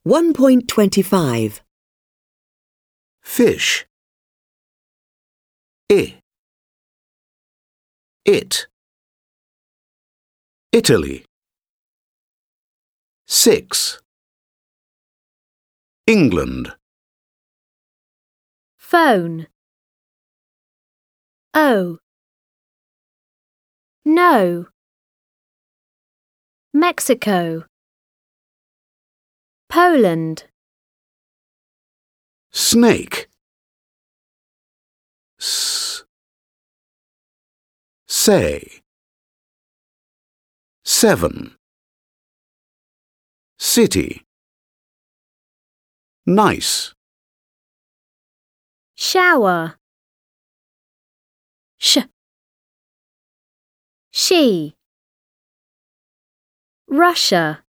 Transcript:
1.25. Fish. It. Italy. 6. England. Phone. Oh. No. Mexico. Poland. Snake. Say. 7. City. Nice. Shower. She. Russia.